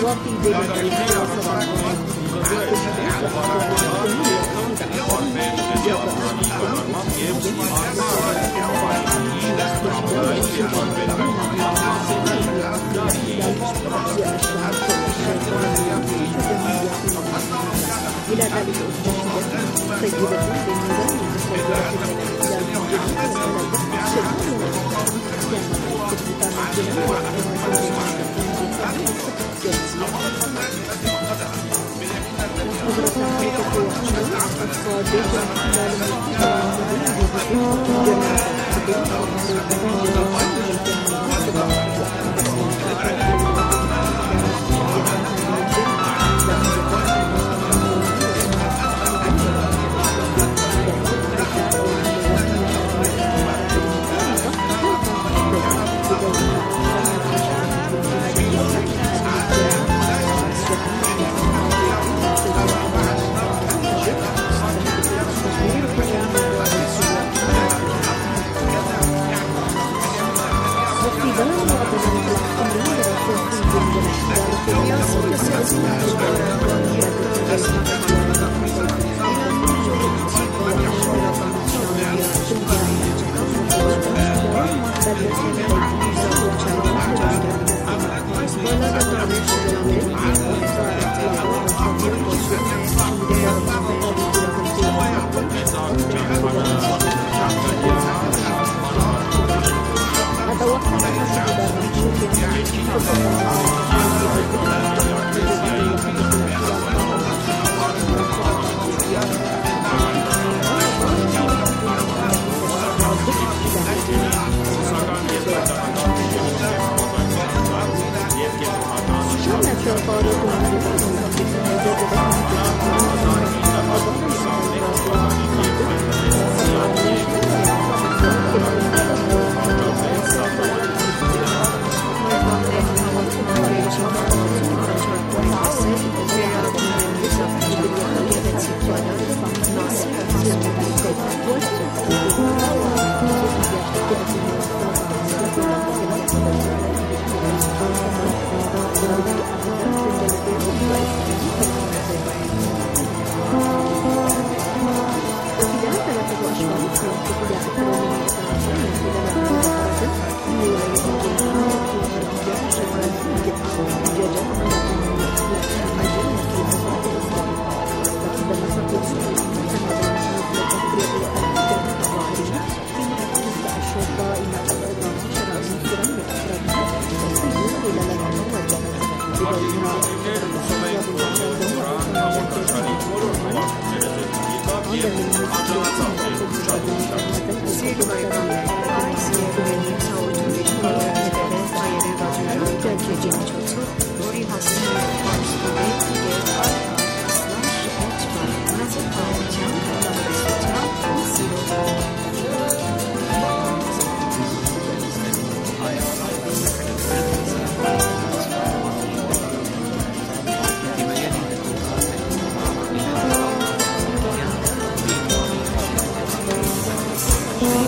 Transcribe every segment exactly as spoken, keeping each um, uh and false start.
إلى ذلك أصبحت سيدة بالنظام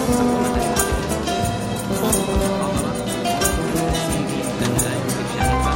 Thank you.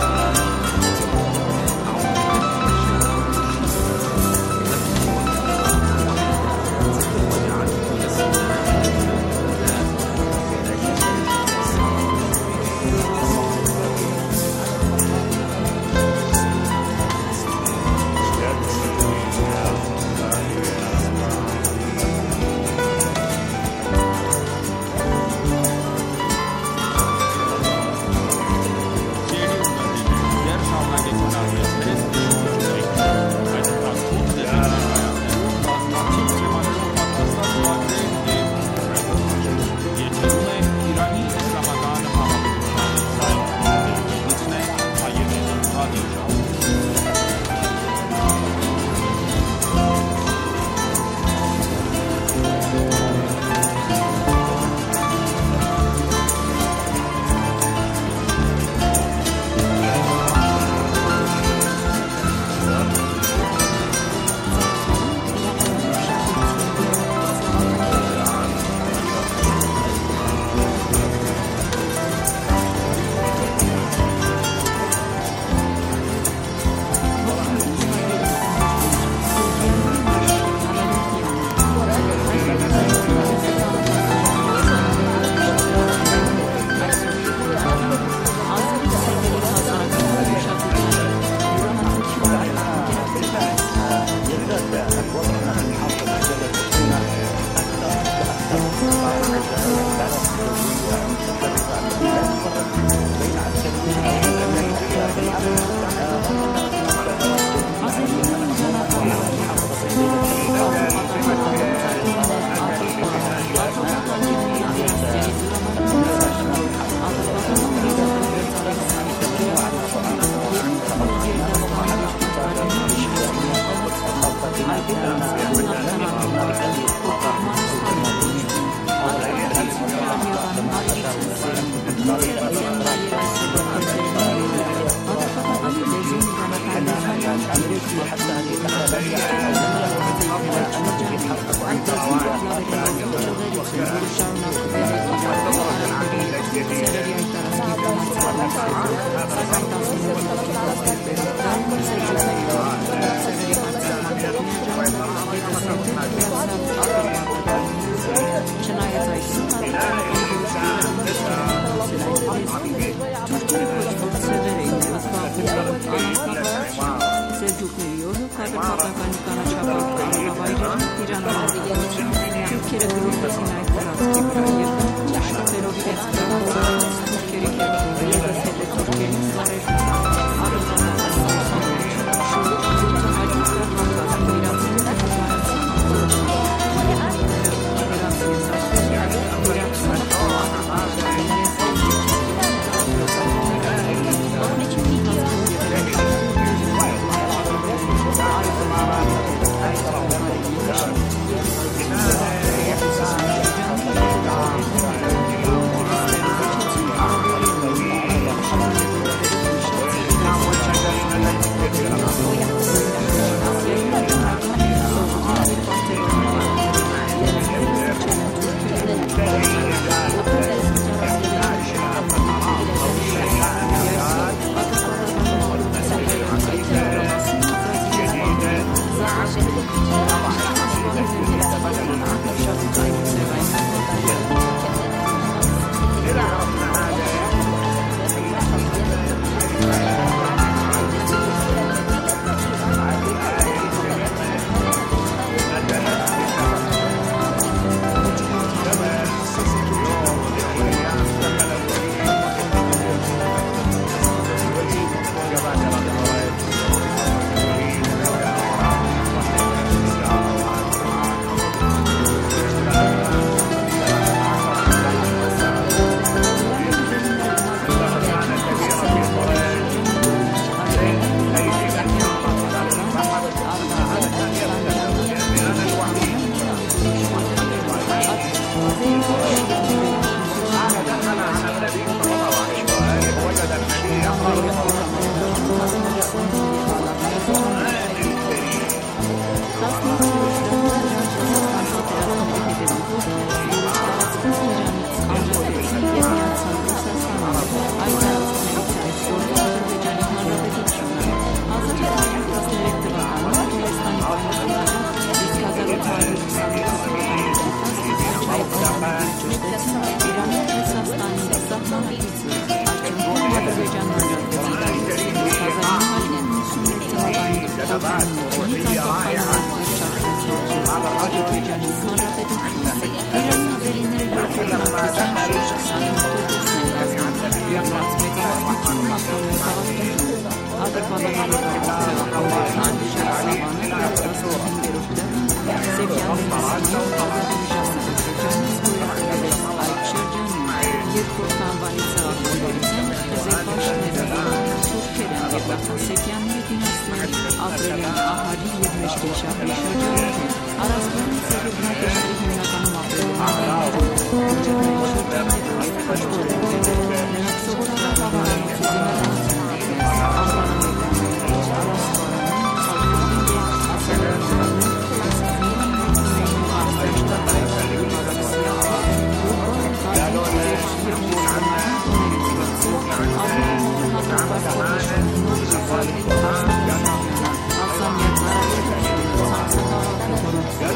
في حتى هذه الانتخابات التي يتحقق أن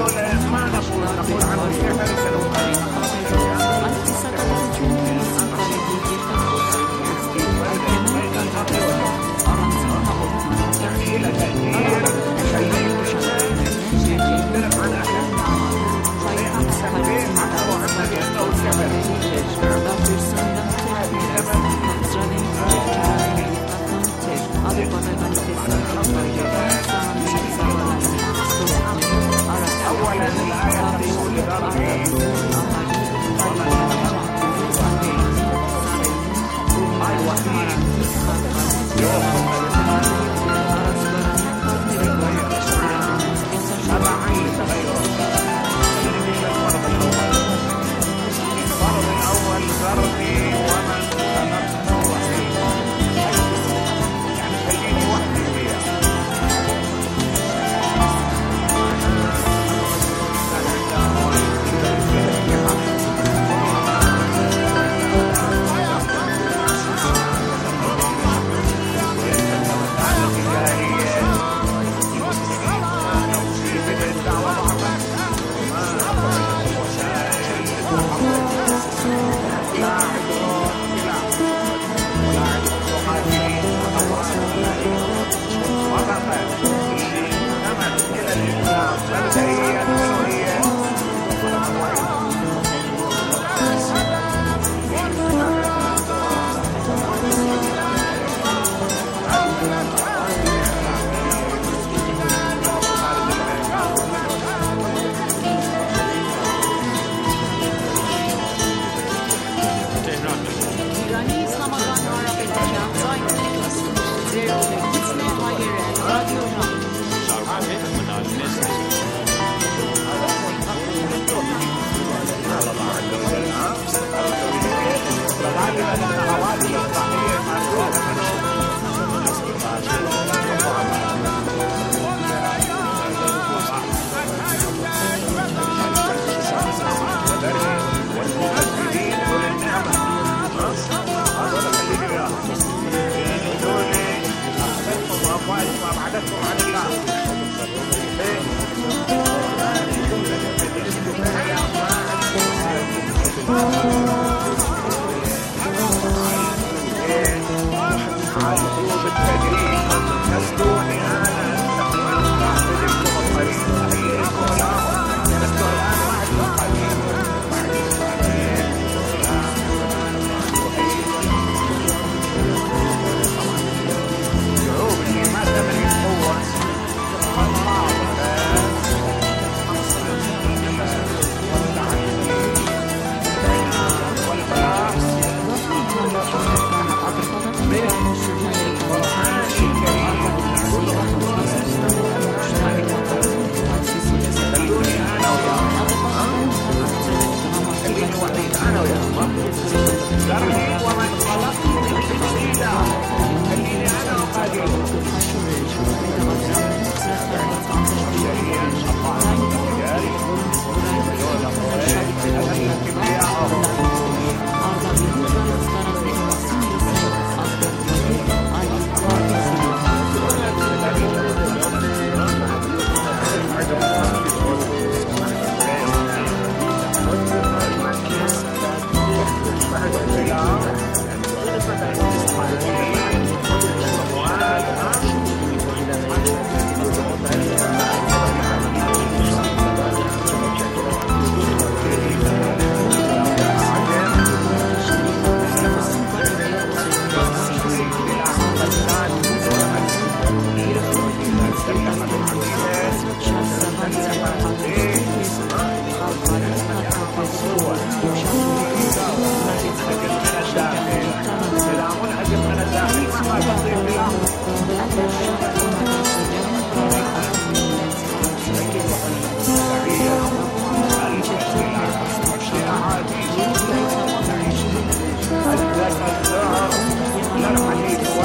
Thank you.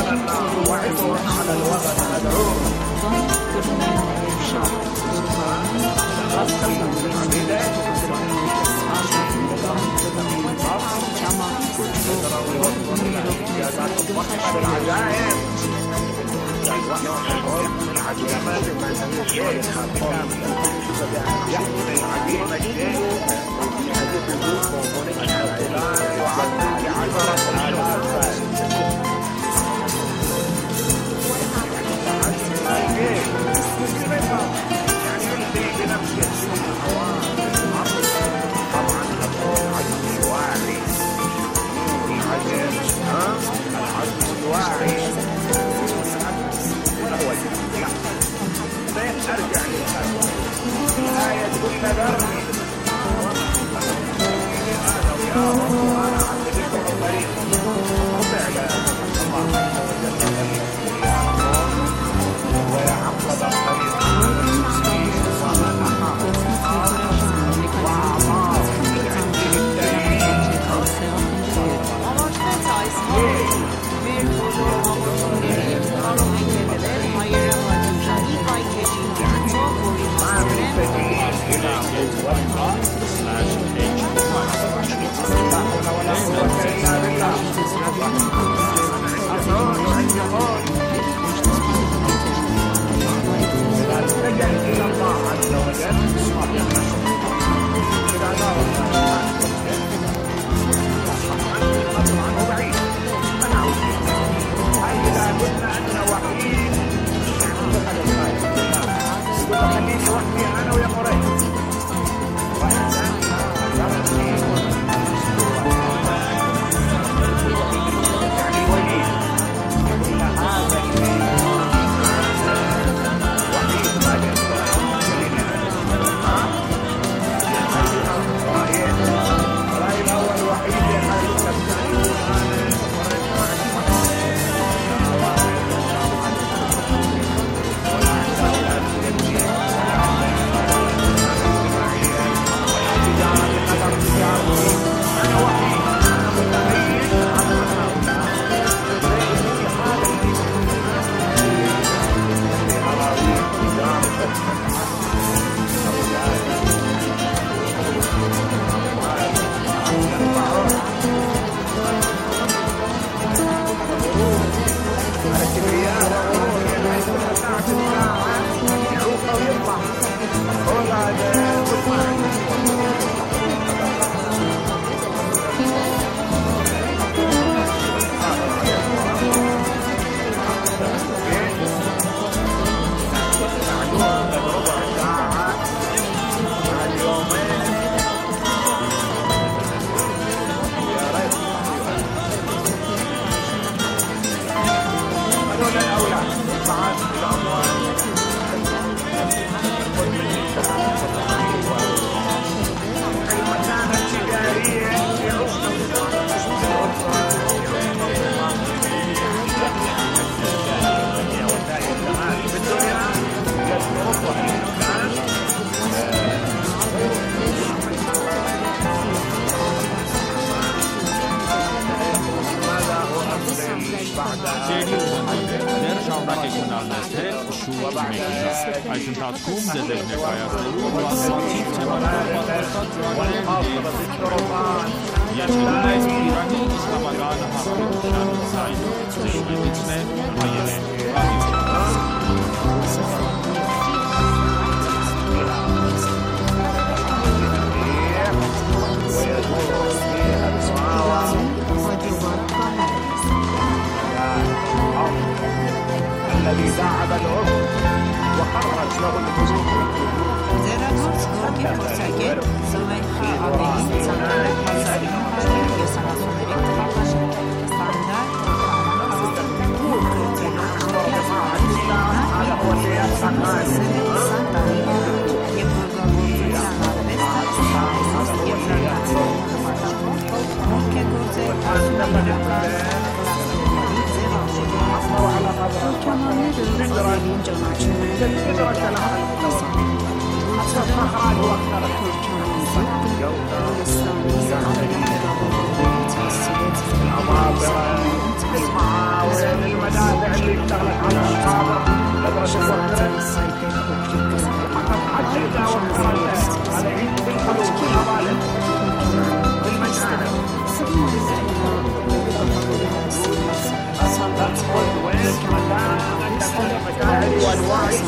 وعبر على الوطن أدعوه Այս ընթացքում ձեզ եք ներկայացնելու բազմաթիվ թեմաներ Եթերում է Իրանի իսլամական հաղորդաշարի ձայնը, ձեր ուղեկիցն է Հայերեն الذي داعب الأرض وخرج له الحزن المدائن اشتغلت على الحاضر لدرجة وصلت فقط حجيتها وانفردت على عيد بالقلوب والعوالم بالمشاعر أدخل وين مكانك المشاعر والوعي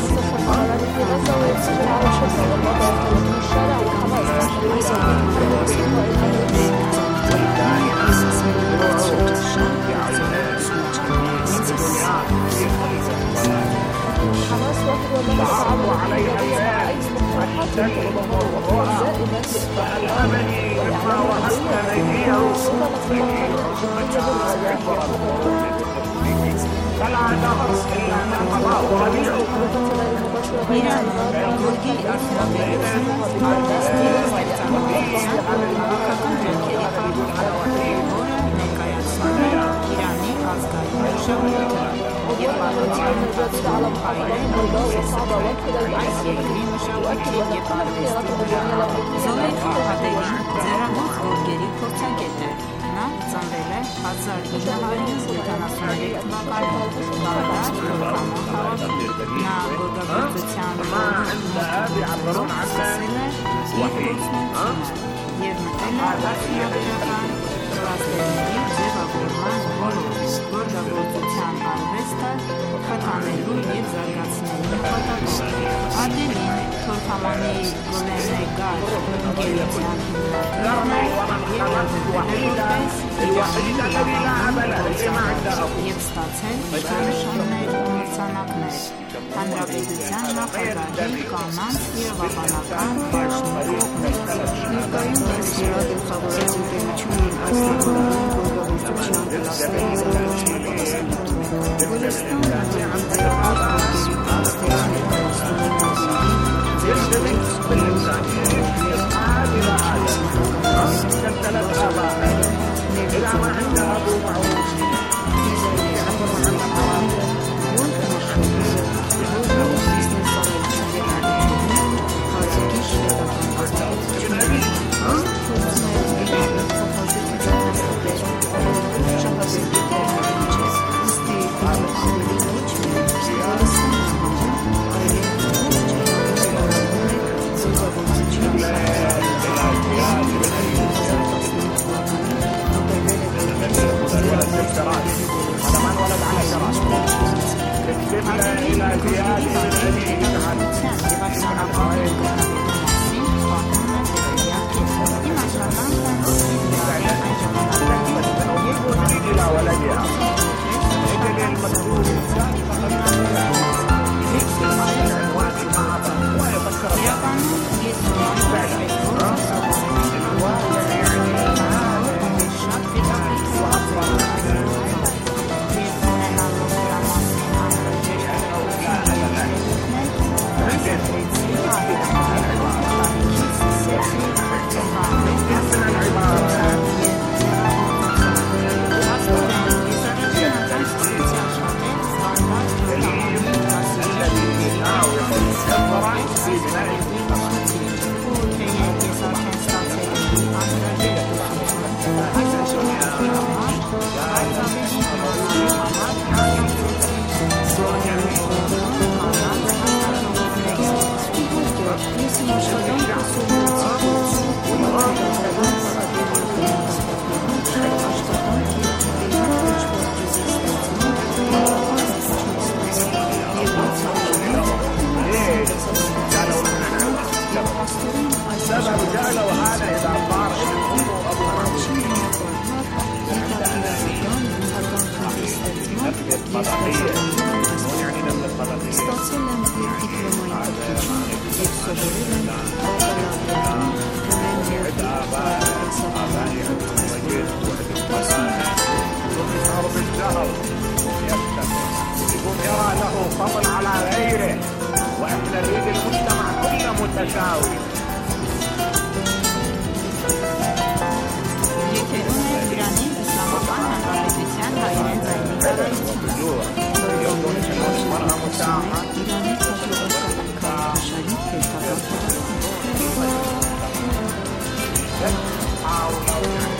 تعرضوا عليها الناس الشك والرؤى فألهمني لما وهبت أيديه فلا نهر إلا من قضاه ربيعه Նա ծնվել է հազար ինը հարյուր յոթանասուններեք թվականին Բաղդադ, Թուրքամոն քաղաքում։ Նա գորգագործության ոլորտում սկսել է իր գործունեությունը և մտել է արդյունաբերական կլաստերների ձևավորման ոլորտ, գորգագործության արվեստը խթանելու և զարգացնելու նպատակով։ Ադելին Թուրքամանի Գոլեմեգար ընկերության հիմնադիրն է և որպես الوحيد الذي لا عمل لما عنده և ստացել նշաններ ու մրցանակներ Հանրապետության նախագահի կանանց իրավաբանական բաժնի կողմից։ Ներկայում Էսպիրա գլխավորած ընկերությունն այս նկատառում գորգագործության կլաստերի զարգացման պատասխանատու է։ Գոլեստանը անձնական կլաստերի إذا ما عنده أبو معوش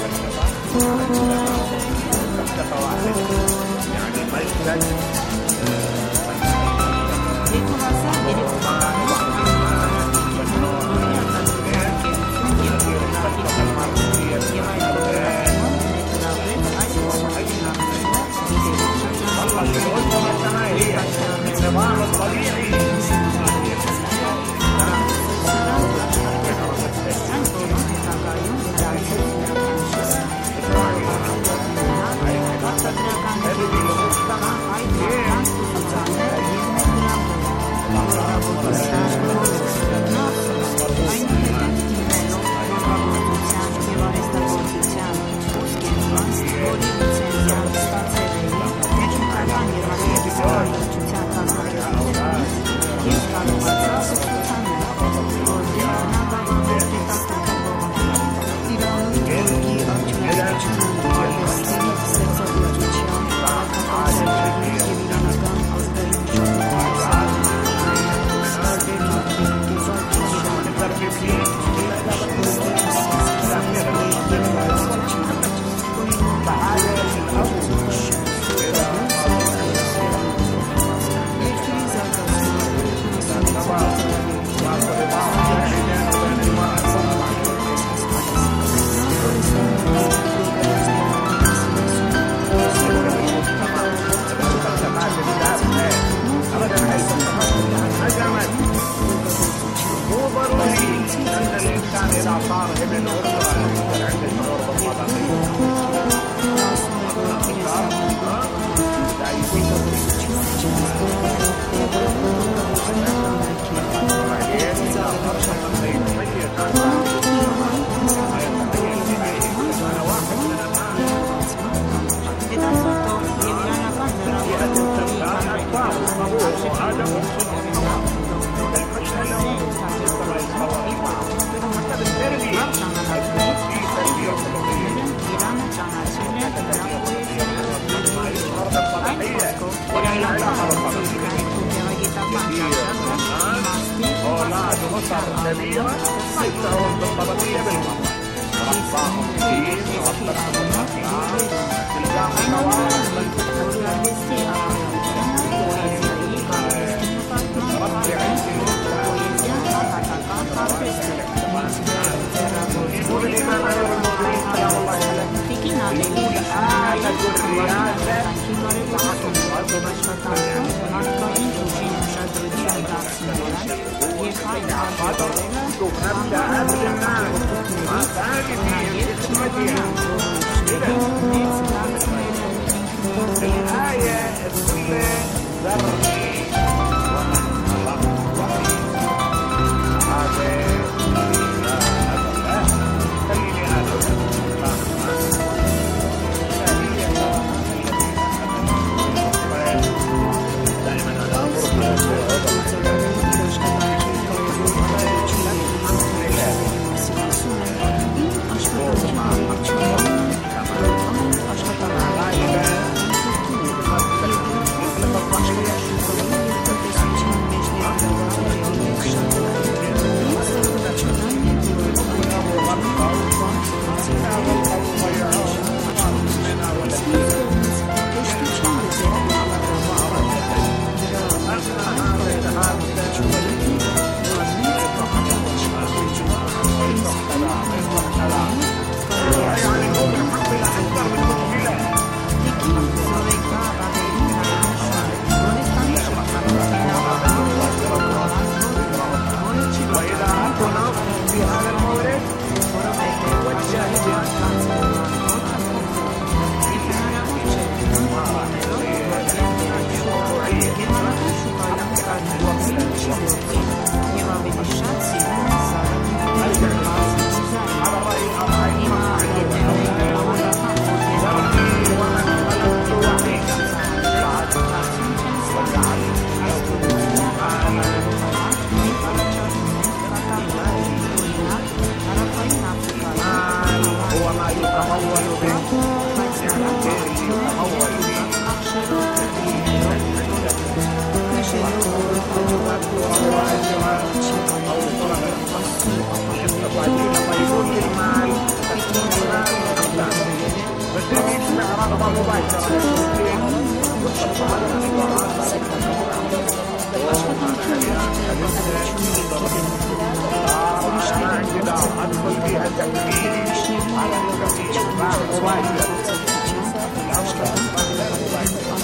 يعني مسجد النظام الطبيعي Thank you.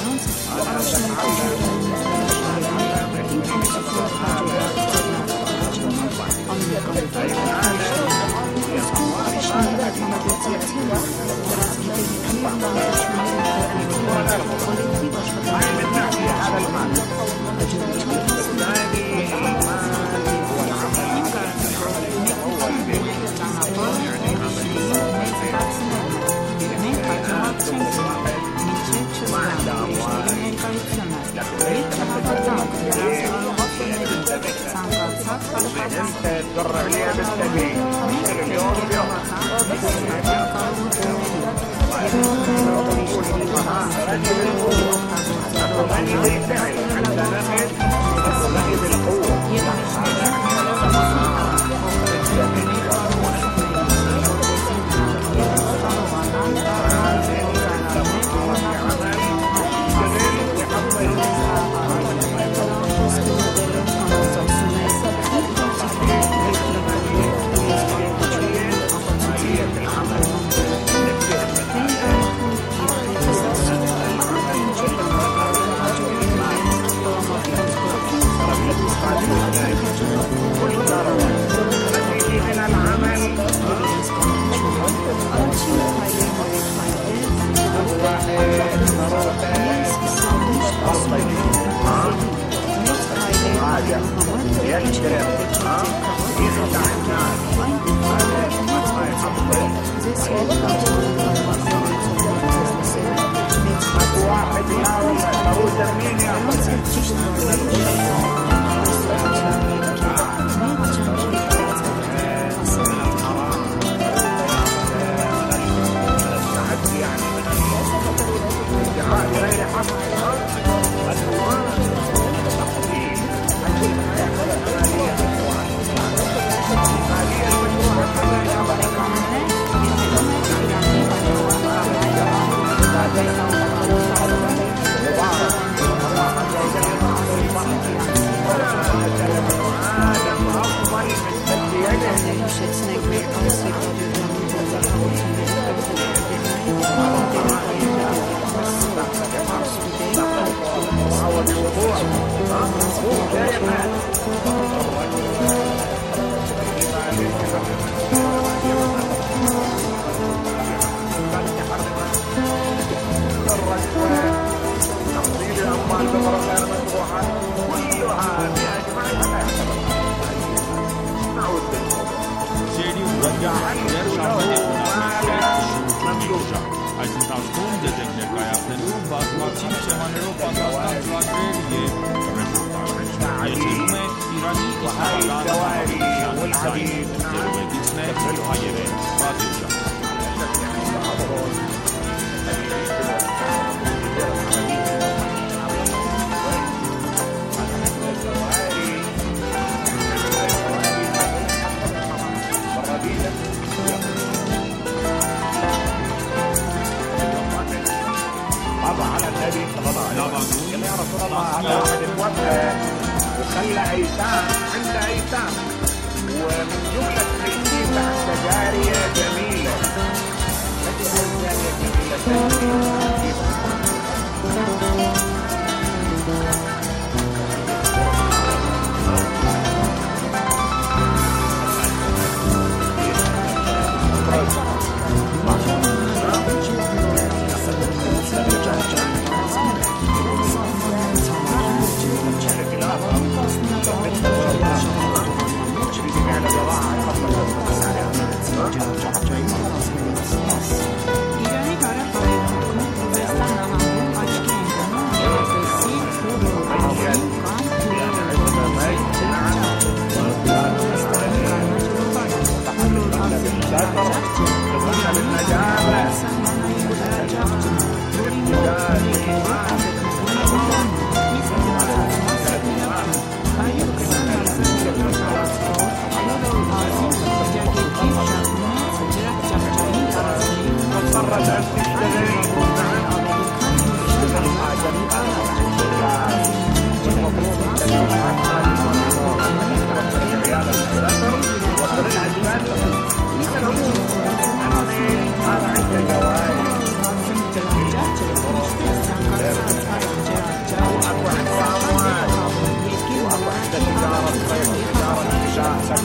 Իրանի հարավ-արևմուտքում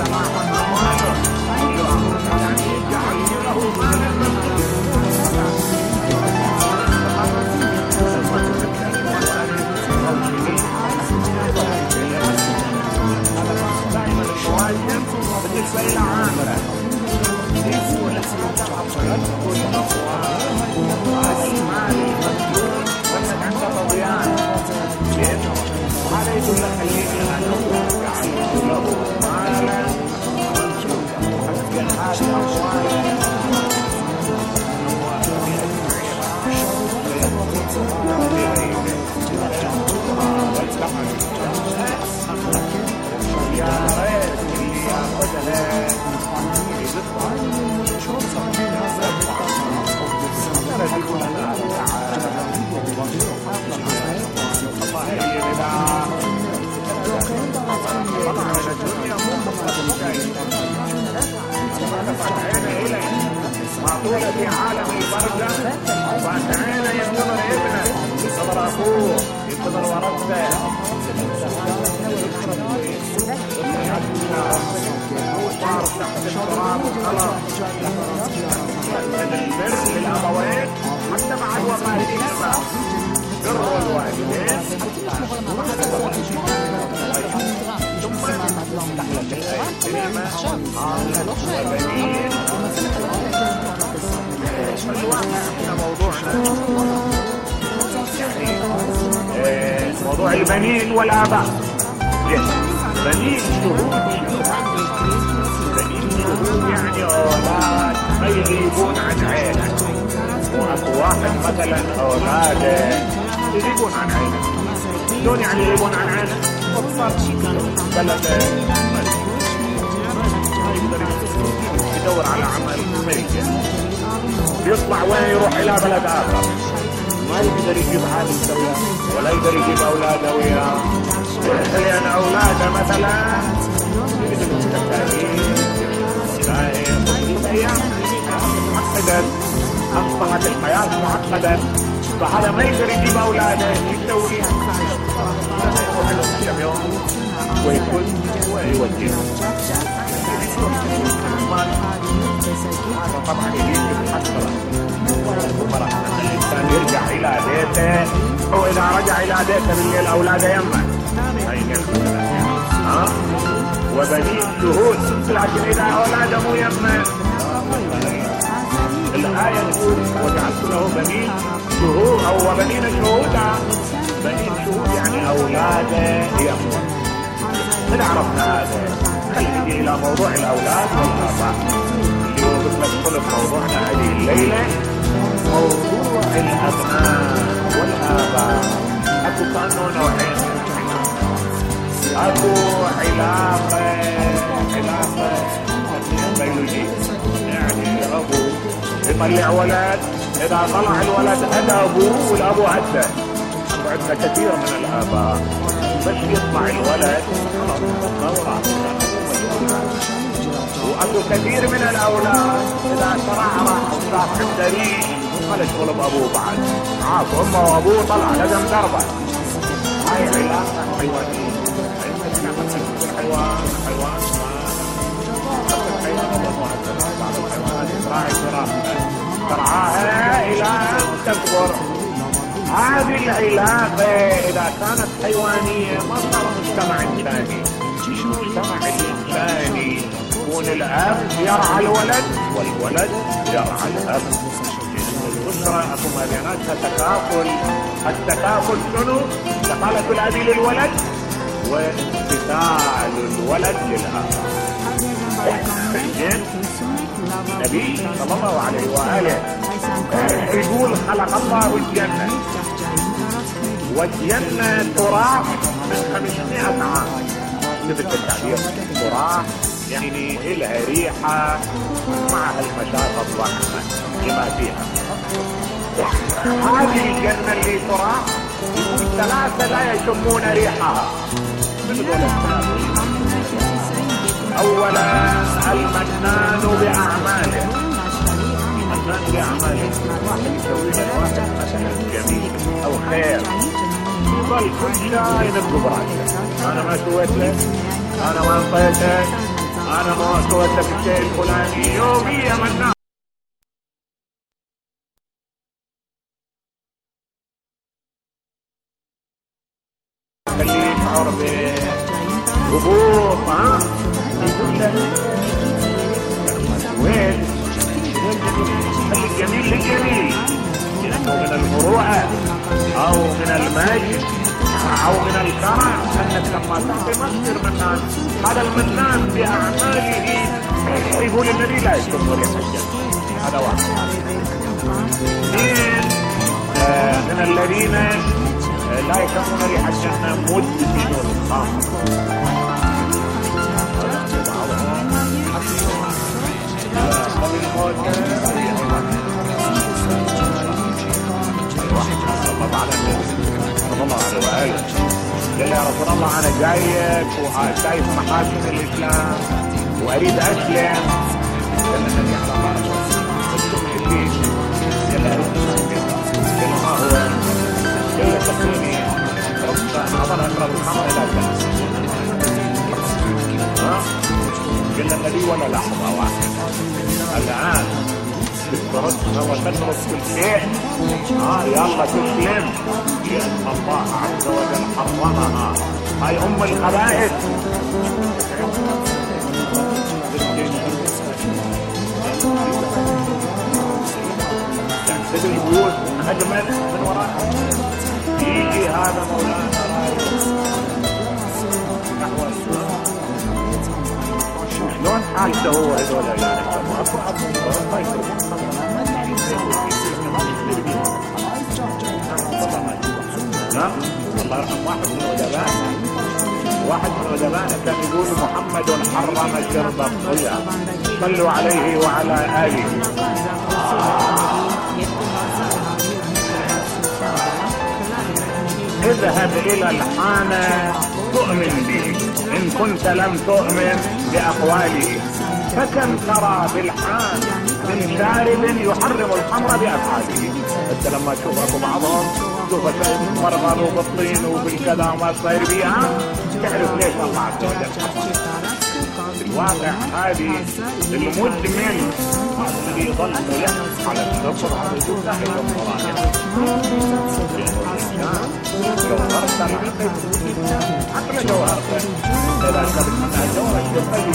في عالم البرزخ وانتهينا ينتظر ابنه ينتظر اخوه ينتظر ورثته صار تحت التراب خلاص من البر للابوين حتى مع الوفاه بر الوالدين ثم تحت الايه الكريمه وبنين احنا موضوعنا يعني موضوع البنين والآباء. بنين شهود بنين شهود يعني أولاد ما يغيبون عن عينك، وأكو واحد مثلا أولاده يغيبون عن عينك. شلون يعني يغيبون عن عينك؟ صار بلده يدور على عمل ميت يطلع وين يروح إلى بلد آخر ما يقدر يجيب حاله يسويه ولا يقدر يجيب أولاده وياه، لأن أولاده مثلا يقدروا التكاليف أيام معقدة، أصبحت الحياة معقدة، فهذا ما يقدر يجيب أولاده يسوي يروح لهم كم يوم ويكون ويوجههم. طبعا يجيب محصرة الإنسان يرجع إلى بيته، وإذا رجع إلى بيته بالليل أولاده يمه ها وبنين شهود، لكن إذا أولاده مو يمه الآية تقول وجعلت له بنين شهود أو وبنين شهودا. بنين شهود يعني أولاده يمه. من عرفنا هذا خلينا إلى موضوع الأولاد والآباء اللي هو مثل موضوعنا هذه الليلة، موضوع الأبناء والآباء. أكو كانوا نوعين، أكو علاقة علاقة بيولوجية يعني أبو يطلع ولد، إذا طلع الولد هدى أبوه والأبو هدى. وعندنا كثير من الآباء بس يطلع الولد وأكو كثير من الأولاد إذا ترعرع وصار عنده ريش ما شغل بأبوه بعد عاف أمه وأبوه طلع لازم ضربه. هاي علاقة حيوانية. الحيوان حيوان بعض الحيوانات تراعي فراخها ترعاها إلى أن تكبر. هذه العلاقة إذا كانت حيوانية ما صار مجتمع إنساني. المجتمع الإنساني يكون الأب يرعى الولد والولد يرعى الأب. الأسرة أكو ما بيناتها تكافل. التكافل شنو؟ انتقالة الأب للولد وانتقال الولد للأب. النبي صلى الله عليه وآله يقول خلق الله الجنة والجنة تراح من خمسمائة عام. مثل التعبير تراح يعني إلها ريحة معها المشاطة الضخمة لما فيها. هذه الجنة اللي تراح ثلاثة لا يشمون ريحها. أولا المنان بأعماله. المنان بأعماله واحد يسوي للواحد مثلا جميل أو خير يظل كل شيء ينبه براسه. أنا ما سويت لك، أنا ما انطيتك، انا متوسط في الشيء الفلاني يوميا من اللي يشعر بهبوط ها وين الجميل للجميل من المروءة او من المجد او من الكرم انك لما تعطي مصدر منان هذا المنان باعماله يقول النبي لا يكون ريح الجنة. هذا واحد. اثنين آه من الذين آه لا يكونون ريح الجنة مدمنون الخمر. قال يا رسول الله انا جايك وشايف محاسن الاسلام واريد اسلم. قال النبي على الله قال ما هو قال تقيني ربنا اظن اشرب الخمر لا تنسى. قال النبي ولا لحظه واحده الان تتركها وتترك كل شيء. اه يلا تسلم لان الله عز وجل حرمها. هاي ام الخبائث. تنسد البيوت هجمت من وراءها. يجي هذا مولانا نحو السلام. شلون حالته هو هذول يعني نعم. الله يرحم واحد من الأدباء واحد من الأدباء كان يقول محمد حرم شرب الطيب صلوا عليه وعلى آله. اذهب إلى الحانة تؤمن به إن كنت لم تؤمن بأقواله. فكم ترى بالحان من شارب يحرم الخمر بأفعاله. انت لما تشوفوا بعضهم تشوفوا مرغر وبالطين وبالكذا وما تصير بيها تعرف ليش الله عز وجل. الواقع هذه المدمن الذي يظل ملح على الكفر هذا يكون داخل القرآن. جوهرته العقل عقل جوهرته إذا كانت منها جوهرة الطيب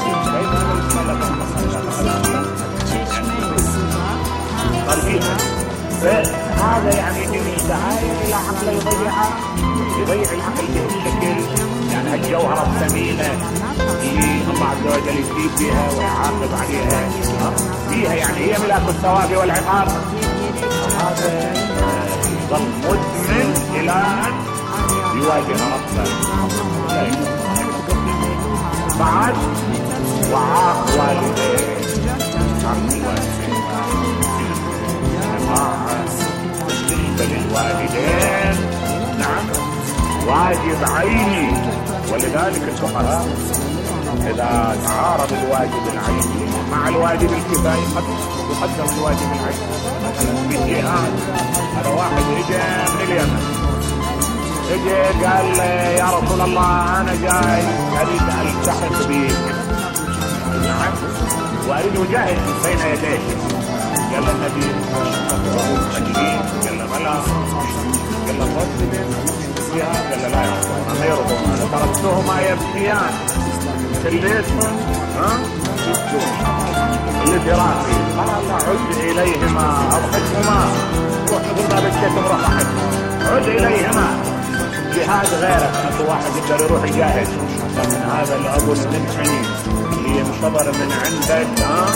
قلبيها. فهذا يعني جميل دعاية إلى عقل يضيعها يضيع العقل بشكل يعني الجوهرة الثمينة اللي الله عز وجل يفيد بها ويعاقب عليها فيها يعني هي ملاك الثواب والعقاب. هذا يظل مدمن إلى أن يواجه ربه. بعد وعاق والديه عن الوالدين بالنسبة للوالدين نعم واجب عيني. ولذلك الفقهاء إذا تعارض الواجب العيني مع الواجب الكفائي قد يقدم الواجب العيني. مثلا في جهاد هذا واحد اجى من اليمن اجى قال يا رسول الله انا جاي اريد التحق بك نعم واريد اجاهد بين يديك. قال النبي اجلين قال له بلى قال له مسلم فيها قال له لا يا رسول الله ما يرضون انا تركتهما يبكيان في البيت ها لفراشي قال عد اليهما اضحكهما روح نقول ما بكيت مرحك عد اليهما. جهاد غيره اكو واحد يقدر يروح يجاهد لكن هذا اللي اقول نمحني اللي ينتظر من عندك ها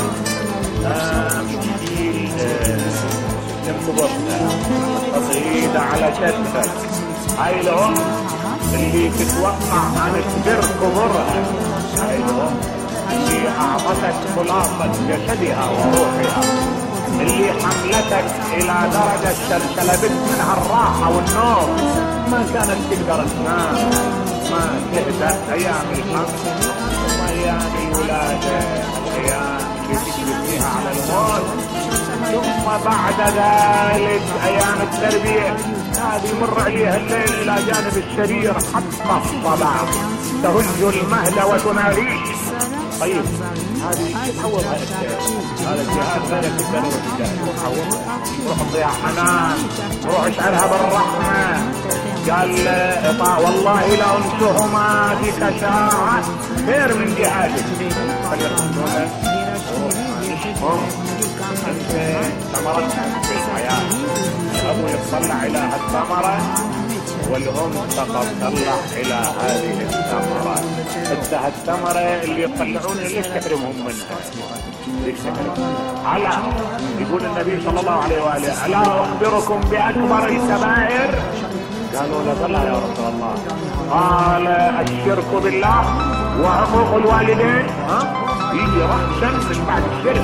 ينتظر تصعيد على كتفك. هاي لهم اللي تتوقع عن السر كبرها. هاي لهم اللي اعطتك خلاصة جسدها وروحها اللي حملتك الى درجة سلبت منها الراحة والنوم ما كانت تقدر تنام ما تهدأ ايام الخمس وايام الولادة الايام اللي تجري فيها على الموت ثم بعد ذلك ايام التربية هذه يمر عليها الليل الى جانب السرير حتى الصباح تهج المهد وتناديه طيب هذه تحولها هذا الجهاد لا يكون روح تضيع حنان، روح اشعرها بالرحمة. قال والله لأنسهما فيك ساعة خير من جهادك. فليكن هم أنت ثمرة في الحياة. الأب يطلع إلى الثمرة والأم فقط تطلع إلى هذه الثمرة. انتهى الثمرة اللي يطلعون ليش تحرمهم منها؟ ليش تحرمهم؟ على يقول النبي صلى الله عليه وآله ألا أخبركم بأكبر الكبائر؟ قالوا لا بلى يا رسول الله. قال الشرك بالله وعقوق الوالدين. ها يجي رأسا من بعد الشرك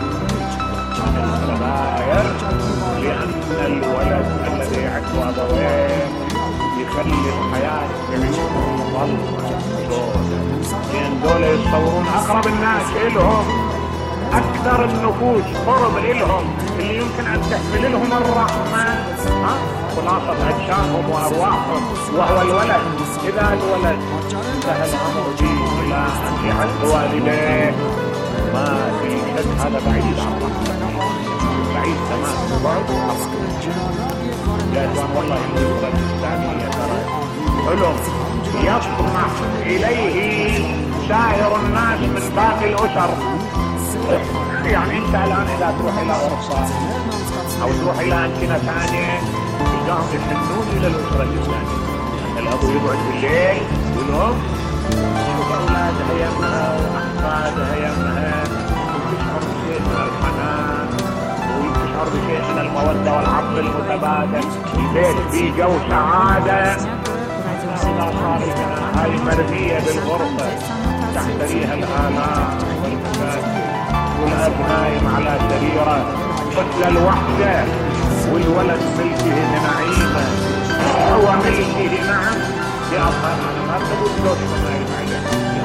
الكبائر، لأن الولد الذي عنده أبوين يخلي الحياة بعيونهم ظلمة سوداء، لأن دول يتصورون أقرب الناس إلهم، أكثر النفوس قرب إلهم، اللي يمكن أن تحمل لهم الرحمة ها خلاصة أجسامهم وأرواحهم وهو الولد. إذا الولد انتهى الأمر به إلى أن يعد والديه ما في شك هذا بعيد عن الرحمة، بعيد تماما بعد الرحمة. يا إخوان والله الأسرة الإسلامية ترى علم يطمح إليه سائر الناس من باقي الأسر. يعني أنت الآن إذا تروح إلى أوروبا أو تروح إلى أمكنة ثانية تلقاهم يحنون إلى الأسرة الإسلامية. الأب يقعد بالليل يقول لهم شوف أولادها يمها وأحفادها يمها، وتشعر بشيء من الحنان وتشعر بشيء من المودة والعطف المتبادل. البيت فيه جو سعادة. إذا صار هاي مرمية بالغرفة تحتريها الآلام والمشاكل والأب نايم على سريره، طفل الوحدة والولد ملكه بنعيمه، هو ملكه نعم بأطهر. أنا ما تقول لوش ما نايم عليه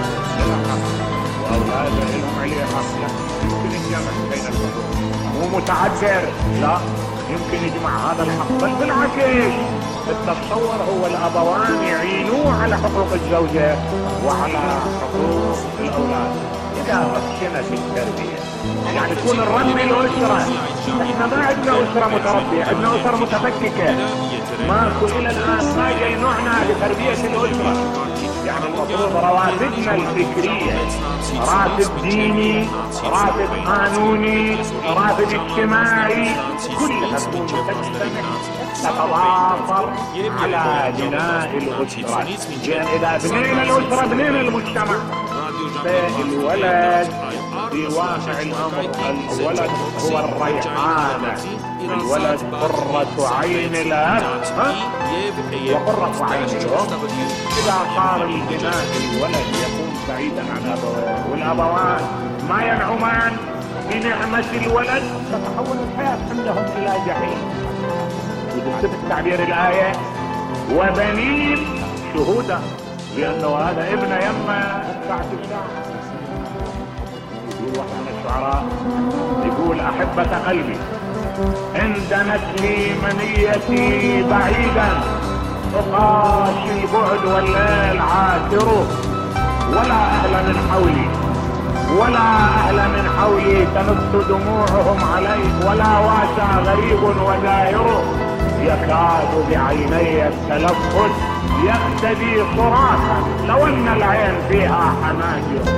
وأولاده لهم عليه حصلة. يمكن يجمع بين الحقوق، مو متعذر، لا يمكن يجمع هذا الحق. بل بالعكس التصور هو الأبوان يعينوه على حقوق الزوجة وعلى حقوق الأولاد. إذا مكنت التربية يعني تكون الرب الأسرة. احنا ما عندنا أسرة متربية، عندنا أسرة متفككة. ماكو إلى الآن ما جينوعنا بتربية الأسرة. يعني المفروض رواتبنا الفكرية، راتب ديني، راتب قانوني، راتب اجتماعي، كلها تكون متجسمة تتضافر على بناء الأسرة. لأن إذا بنينا الأسرة بنينا المجتمع. فالولد في واقع الأمر الولد هو الريحانة، الولد قرة عين الأب وقرة عين الأم. إذا صار البناء الولد يكون بعيدا عن أبوه والأبوان ما ينعمان بنعمة الولد، تتحول الحياة عندهم إلى جحيم. وتكتب التعبير الآية وبنين شهودا، لأنه هذا ابن يما ساعة الساعة. يقول واحد من الشعراء يقول أحبة قلبي إن دنت لي منيتي بعيدا أقاشي البعد والليل عاثره، ولا أهل من حولي ولا أهل من حولي تنط دموعهم علي، ولا واسع غريب وزائره يكاد بعيني التلفت يقتدي صراخا لو ان العين فيها حناجر.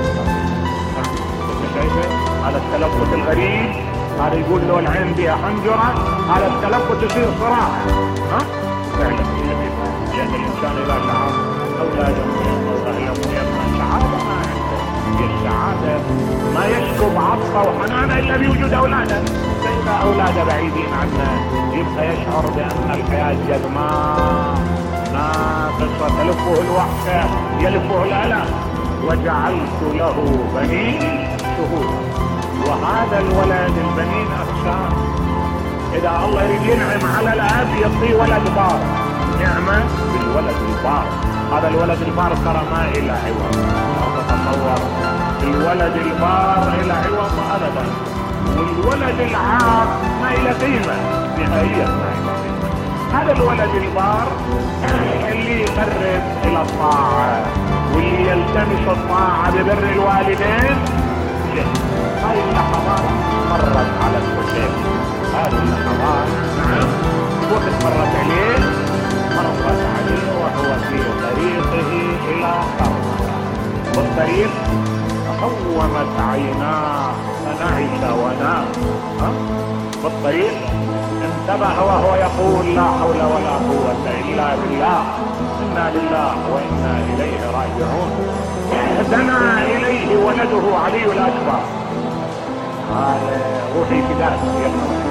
شايفه هذا التلفت الغريب، هذا يقول له العين فيها حنجره، هذا التلفت يصير صراخ. ها فعلا لان الانسان اذا شعر اولاده واهله يمنع سعاده ما عنده. هي السعاده ما يشكو بعطفه وحنانه الا بوجود اولاده. فاذا اولاده بعيدين عنه يبقى يشعر بان الحياه جذماء ناقصة، تلفه الوحشة يلفه الألم. وجعلت له بنين شهودا. وهذا الولد البنين أقسام. إذا الله يريد ينعم على الأب يعطيه ولد بار، نعمة بالولد البار. هذا الولد البار ترى ما إلى عوض. لا تتصور الولد البار إلى عوض أبدا، والولد العاق ما إلى قيمة نهائيا. هذا الولد البار اللي يقرب الى الطاعة واللي يلتمس الطاعة ببر الوالدين هاي اللحظات مرت على الحسين. هذه اللحظات نعم وقت مرت عليه مرت عليه وهو في طريقه إلى كربلاء. والطريق قومت عيناه فنعس ونام. بالطريق انتبه وهو يقول لا حول ولا قوة إلا بالله، إنا لله وإنا إليه راجعون. دنا إليه ولده علي الأكبر قال روحي فداك يلا.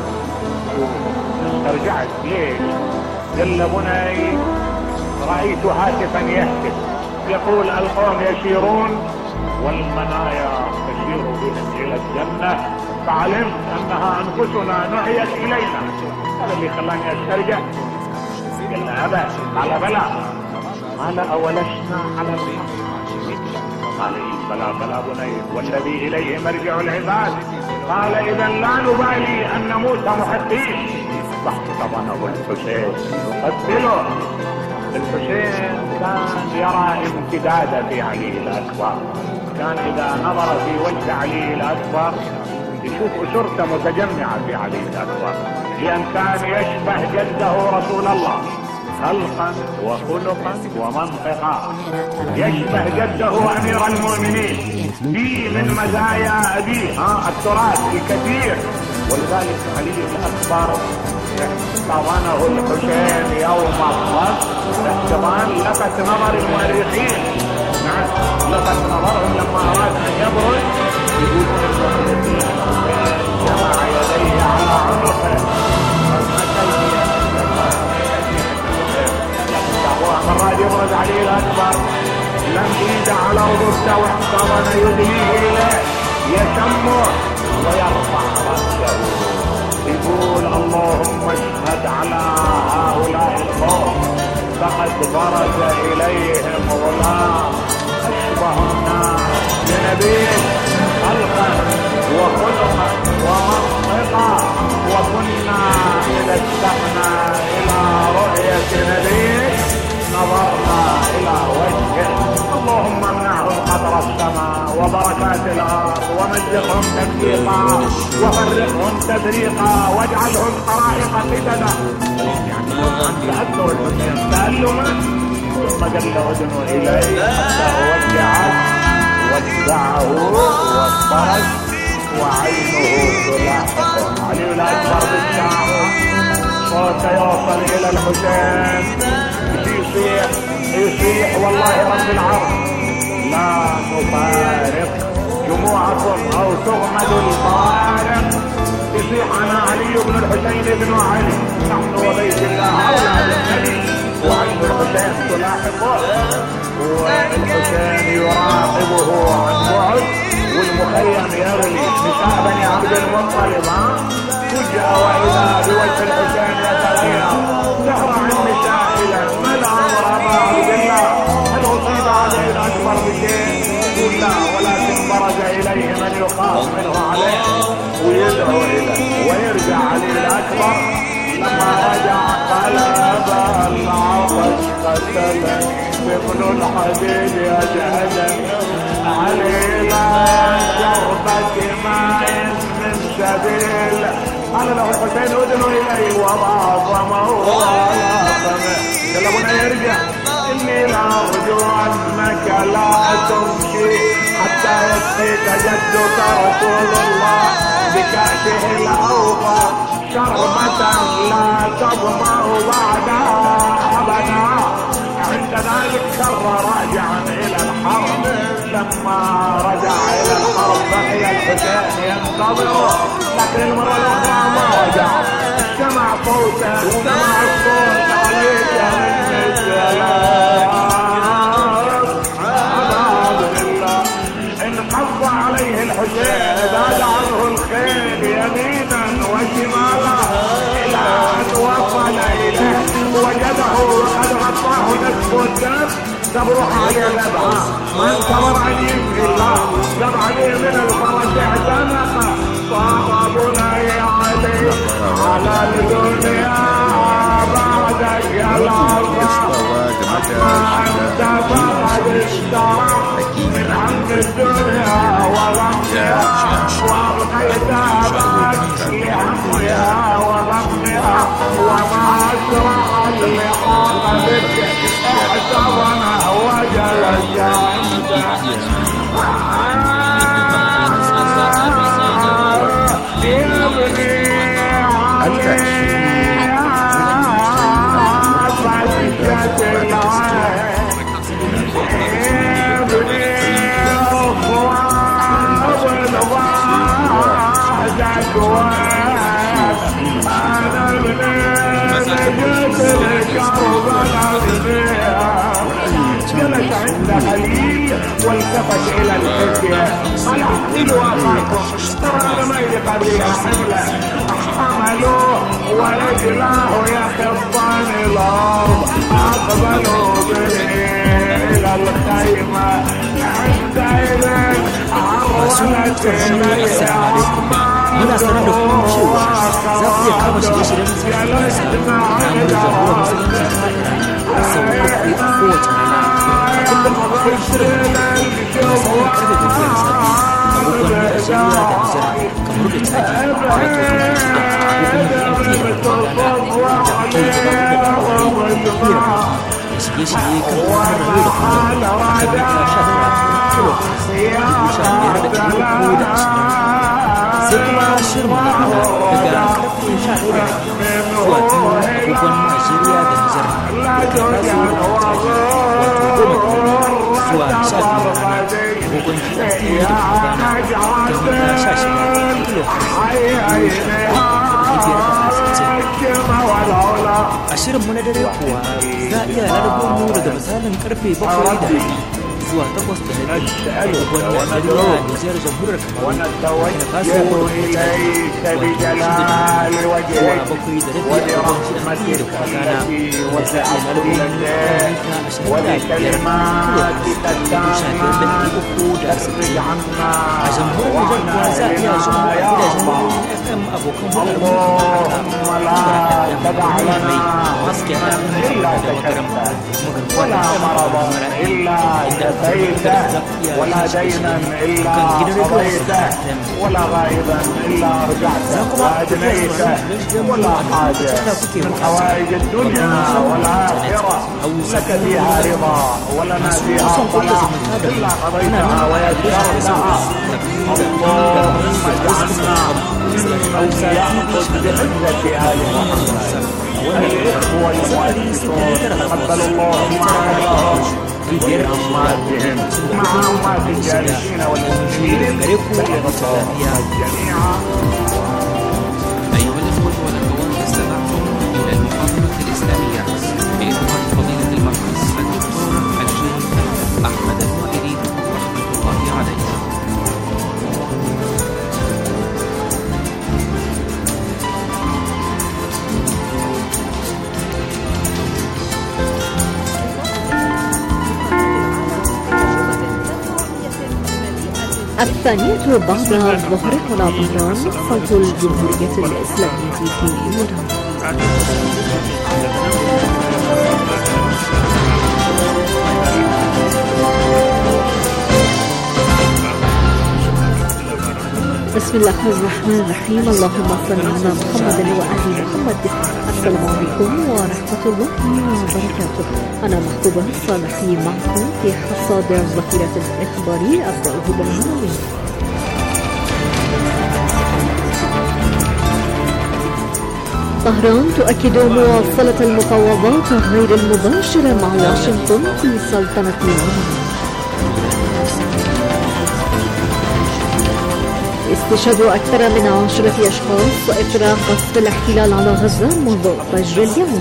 استرجعت ليش؟ قال له بني رأيت هاتفا يهتف يقول القوم يسيرون والمنايا تسير بهم إلى الجنة، فعلمت أنها أنفسنا نعيت إلينا. هذا اللي خلاني أسترجع. قال له أبا قال بلى. قال أولسنا على الحق؟ قال بلى بلى بني والذي إليه مرجع العباد. قال إذا لا نبالي أن نموت محقين. فاحتضنه الحسين قبله. الحسين كان يرى امتدادا في علي الأكبر، كان إذا نظر في وجه علي الأكبر يشوف أسرته متجمعة في علي الأكبر، لأن كان يشبه جده رسول الله خلقا وخلقا ومنطقا. يشبه جده أمير المؤمنين في من مزايا أبيه ها التراث الكثير. ولذلك علي الأكبر احتضنه الحسين يوم الصف احتضان لفت نظر المؤرخين. نعم لفت نظرهم لما أراد أن يبرز يقول المؤرخين جمع يديه على عنقه مرات يبرز علي الأكبر لم يد على رضبته واحتضن يديه إليه يشمه ويرفع رأسه يقول اللهم اشهد على هؤلاء القوم فقد برز إليهم غلام أشبه الناس بنبيه خلقا وخلقا ومنطقا، وكنا إذا اشتقنا إلى رؤية نبيه نظرنا إلى وجهه. اللهم امنعهم قطر السماء وبركات الأرض ومزقهم تمزيقا وفرقهم تفريقا واجعلهم طرائق فتنا. يعني تأثر الحسين تألما ثم قال له ادنوا إليه حتى وجعه ودعه واضطرد وعينه تلاحقه. علي الأكبر بالساعة صوته يوصل إلى الحسين يصيح يصيح والله رب العرش لا نفارق جموعكم او تغمد الفارق. يصيح انا علي بن الحسين بن علي نحن وبيت الله اولاد النبي وعين الحسين تلاحقه والحسين يراقبه عن بعد والمخيم يغلي نساء بني عبد المطلب فجأة واذا بوجه الحسين يتغير تهرع النساء الى ما الامر ابا عبد الله هل اصيب عليه الاكبر بشيء؟ يقول لا ولكن برز اليه من يخاف منه عليه ويدعو اليه ويرجع عليه الاكبر. لما رجع قال ابا العطش قتلني ابن الحبيب يجهلني علي لا شربة ماء من سبيل. قال له الحسين ادنوا اليه وضعظمه ولاطمه. قال له ابونا يرجع اني لا ارجو انك لا تمشي حتى يسقيك جدك رسول الله بكأسه الاوفى شربة لا تظمأ بعدها ابدا. عند ذلك كر راجعا الى الحرم. لما رجع الى الحرم بقي الحسين ينتظره، لكن المرة الاخرى ما رجع. سمع صوته سمع الصوت عليك من السلام. عباد الله انقض عليه الحسين زاد عنه الخيل يمينا وشمالا الى ان وصل اليه وجده وقد غطاه نصف الدم. تبرح عليه ذبحه ما انتظر ان يمشي الله جاب عليه من الفرج اعتنق صار بني عليه على الدنيا بعدك يا الله أنت فقد اشترى من عم الدنيا وغمها وأبقيتها بس لهمها وغمها وما أسرع اللقاء بك احتضن وجلس عنده جلس عند خليل والتفت الى الفتية قال احملوا اخاكم ترى لما يلقى بها حمله حملوه ورجلاه يخفان الارض اقبلوا به الى الخيمه عندئذ عرضت اليها muna sanar da kuma cewa za ku iya kama shirye-shiryen musulunci na namun jagorar musulunci a sau uku a kowace rana kullum akwai shirin da misalin karfe da biyar sabi abubuwan Najeriya da Nijar kamar da taki wato shida abubuwan biyar da rana da ke zama da ɗaukar hira da shirye-shirye kan kasar rayu da kullum kan mita sha ɗaya kilo dubu sha biyar da ɗari uku da ashirin sai kuma shirin magana daga karfe sha ɗaya zuwa biyu agogon Najeriya da Nijar da kan taso wato goma zuwa sha biyu rana agogon G M T da kuma Ghana kan mita sha shida kilo a shirin mu na dare kuwa za a iya lalabo mu daga misalin karfe bakwai da rabi zuwa takwas da rabi agogon Najeriya Nijar jamhuriyar Kamaru da kasuwar zuwa bakwai da rabi agogon G M T da kuma Ghana da za a iya lalabo mu kan mita ashirin da biyar kilo sha biyar da ɗari uku da sittin a jamhuriyar Nijar kuwa za a iya jin mu a gidajen F M abokan hulɗar mu kamar haka Fara F M mai haske da makaram ولا مرضا إلا شفيته ولا دينا إلا قضيته ولا غائبا إلا رجعته وأدنيته ولا حاجة من حوائج الدنيا والآخرة لك فيها رضا ولنا فيها صلاح إلا قضيتها ويسرتها اللهم اجعلنا ممن يأخذ بعزة آل محمد والإخوة المؤسسون تقبل الله معهم بأمواتهم مع أموات الجالسين والمسلمين جميعا. أيها الإخوة والأخوات استمعتم إلى المحاضرة الإسلامية بإخوان فضيلة المركز الدكتور الشيخ أحمد الوائلي رحمة الله عليه. الثانية بعد الظهر هنا طهران صوت الجمهورية الإسلامية في إيران. بسم الله الرحمن الرحيم. اللهم صل على محمد وآل محمد. السلام عليكم ورحمة الله وبركاته. أنا محبوبة صالحي معكم في حصاد الظهيرة الإخباري. أبدأ بالعناوين. طهران تؤكد مواصلة المفاوضات غير المباشرة مع واشنطن في سلطنة عمان. استشهاد أكثر من عشرة أشخاص إثر قصف الاحتلال على غزة منذ فجر اليوم.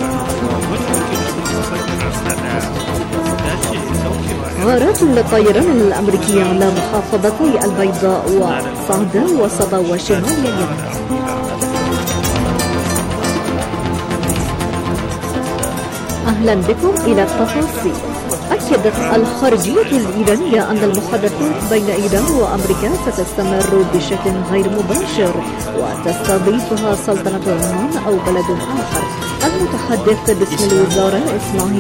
غارات للطيران الأمريكية على محافظتي البيضاء وصعدة وصبا وشمال اليمن. أهلا بكم إلى التفاصيل. أكدت الخارجية الإيرانية أن المحادثات بين إيران وأمريكا ستستمر بشكل غير مباشر وتستضيفها سلطنة عمان أو بلد آخر. المتحدث باسم الوزارة إسماعيل